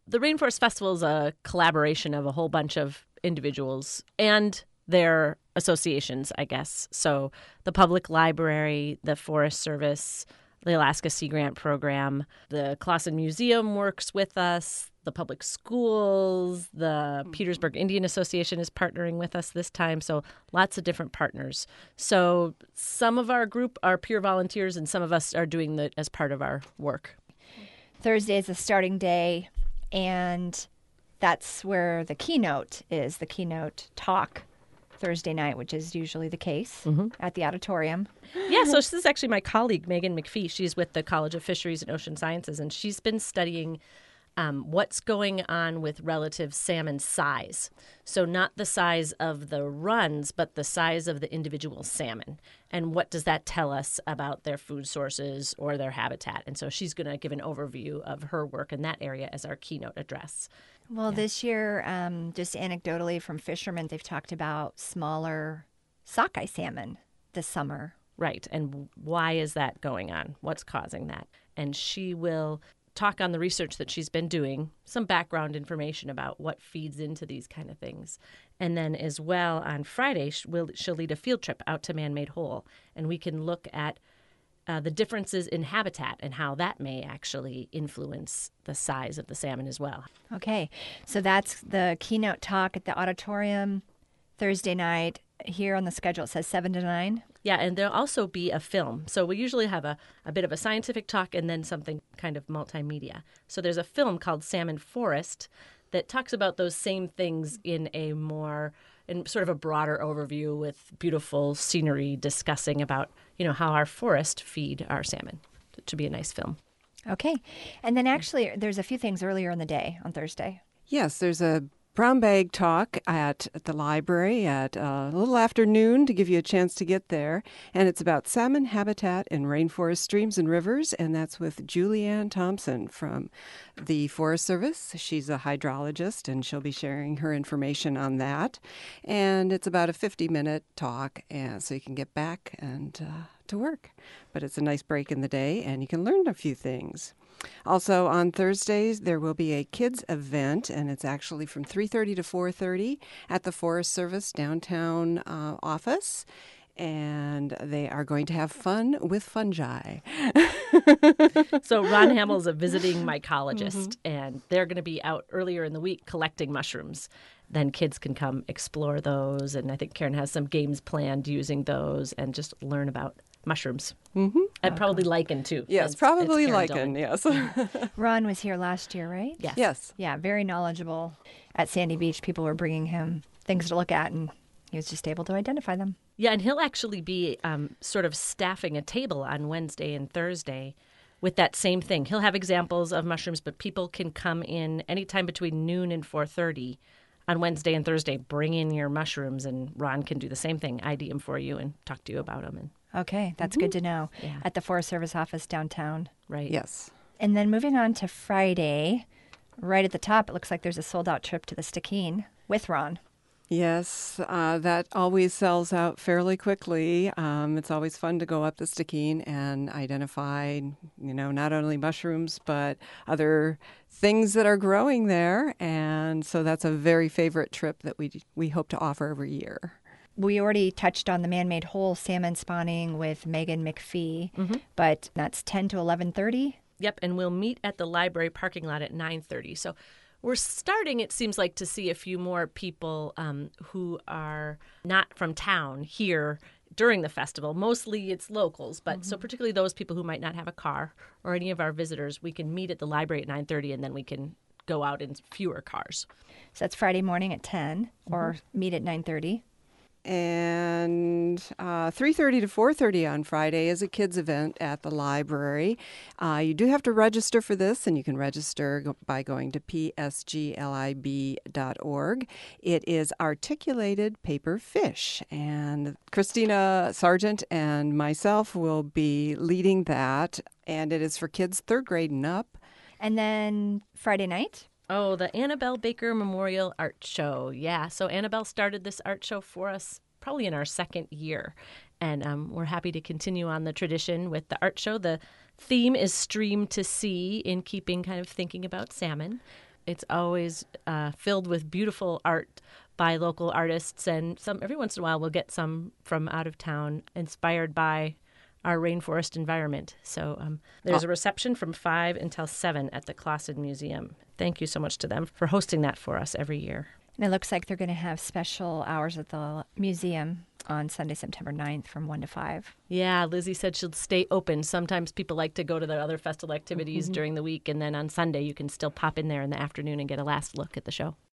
The Rainforest Festival is a collaboration of a whole bunch of individuals and their associations, I guess. So the Public Library, the Forest Service, the Alaska Sea Grant Program, the Clausen Museum works with us, the public schools, the Petersburg Indian Association is partnering with us this time. So lots of different partners. So some of our group are peer volunteers and some of us are doing that as part of our work. Thursday is the starting day, and that's where the keynote talk Thursday night, which is usually the case at the auditorium. Yeah, so this is actually my colleague, Megan McPhee. She's with the College of Fisheries and Ocean Sciences, and she's been studying what's going on with relative salmon size. So not the size of the runs, but the size of the individual salmon. And what does that tell us about their food sources or their habitat? And so she's going to give an overview of her work in that area as our keynote address. Well, this year, just anecdotally from fishermen, they've talked about smaller sockeye salmon this summer. Right. And why is that going on? What's causing that? And she will talk on the research that she's been doing, some background information about what feeds into these kind of things. And then as well on Friday, she'll lead a field trip out to Man-Made Hole, and we can look at the differences in habitat and how that may actually influence the size of the salmon as well. Okay, so that's the keynote talk at the auditorium Thursday night. Here on the schedule, it says 7 to 9. Yeah, and there'll also be a film. So we usually have a bit of a scientific talk and then something kind of multimedia. So there's a film called Salmon Forest that talks about those same things in sort of a broader overview with beautiful scenery discussing about, how our forest feed our salmon. It should be a nice film. Okay. And then actually there's a few things earlier in the day on Thursday. Yes, there's a brown bag talk at the library at a little after noon to give you a chance to get there. And it's about salmon habitat in rainforest streams and rivers. And that's with Julianne Thompson from the Forest Service. She's a hydrologist, and she'll be sharing her information on that. And it's about a 50-minute talk, and so you can get back and to work. But it's a nice break in the day, and you can learn a few things. Also on Thursdays, there will be a kids event, and it's actually from 3:30 to 4:30 at the Forest Service downtown office. And they are going to have fun with fungi. So Ron Hamill is a visiting mycologist, and they're going to be out earlier in the week collecting mushrooms. Then kids can come explore those, and I think Karen has some games planned using those and just learn about mushrooms. And probably lichen, too. Yes, probably lichen, yes. Ron was here last year, right? Yes. Yeah, very knowledgeable. At Sandy Beach, people were bringing him things to look at, and he was just able to identify them. Yeah, and he'll actually be sort of staffing a table on Wednesday and Thursday with that same thing. He'll have examples of mushrooms, but people can come in anytime between noon and 4:30 on Wednesday and Thursday. Bring in your mushrooms, and Ron can do the same thing, ID them for you and talk to you about them. Okay, that's good to know. Yeah. At the Forest Service office downtown. Right. Yes. And then moving on to Friday, right at the top, it looks like there's a sold-out trip to the Stikine with Ron. Yes, that always sells out fairly quickly. It's always fun to go up the Stikine and identify, not only mushrooms, but other things that are growing there. And so that's a very favorite trip that we hope to offer every year. We already touched on the Man-Made Hole salmon spawning with Megan McPhee, but that's 10 to 11:30. Yep, and we'll meet at the library parking lot at 9:30. So we're starting, it seems like, to see a few more people who are not from town here during the festival. Mostly it's locals, but so particularly those people who might not have a car or any of our visitors, we can meet at the library at 9:30, and then we can go out in fewer cars. So that's Friday morning at 10 or meet at 9:30. And 3:30 to 4:30 on Friday is a kids event at the library. You do have to register for this, and you can register by going to psglib.org. It is articulated paper fish, and Christina Sargent and myself will be leading that, and it is for kids 3rd grade and up. And then Friday night? Oh, the Annabelle Baker Memorial Art Show. Yeah, so Annabelle started this art show for us probably in our 2nd year. And we're happy to continue on the tradition with the art show. The theme is Stream to Sea, in keeping kind of thinking about salmon. It's always filled with beautiful art by local artists, and every once in a while we'll get some from out of town inspired by our rainforest environment. So there's a reception from 5 until 7 at the Clausen Museum. Thank you so much to them for hosting that for us every year. And it looks like they're going to have special hours at the museum on Sunday, September 9th from 1 to 5. Yeah, Lizzie said she'll stay open. Sometimes people like to go to the other festival activities during the week, and then on Sunday you can still pop in there in the afternoon and get a last look at the show.